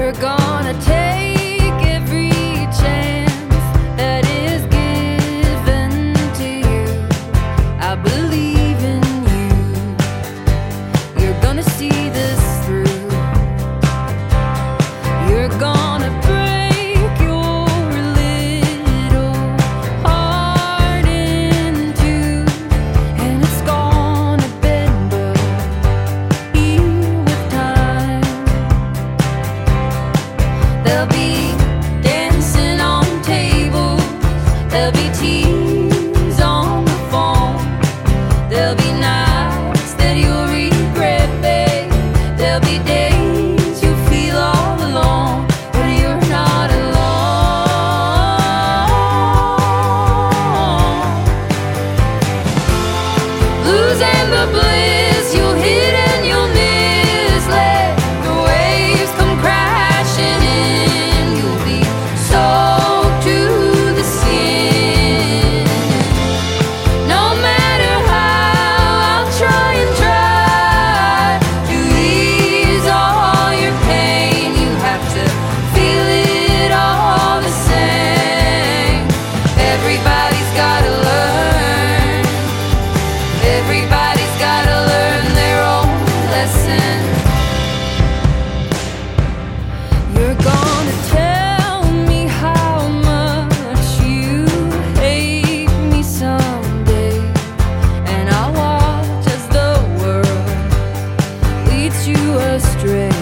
You're gonna take every chance that is given to you. I believe in you. You're gonna see this through. You're gonna break your little heart in two, and it's gonna bend but heal with time. There'll be dancing on tables, there'll be tears on the phone, there'll be nights that you'll regret, babe. There'll be days you feel all alone, but you're not alone. Losing the bliss, you'll hit and you'll miss. Let the waves come crashing in. You'll be soaked to the skin. No matter how I'll try and try to ease all your pain, you have to feel it all the same. Everybody's gotta learn. Everybody's gotta learn their own lesson. You're gonna tell me how much you hate me someday, and I'll watch as the world leads you astray.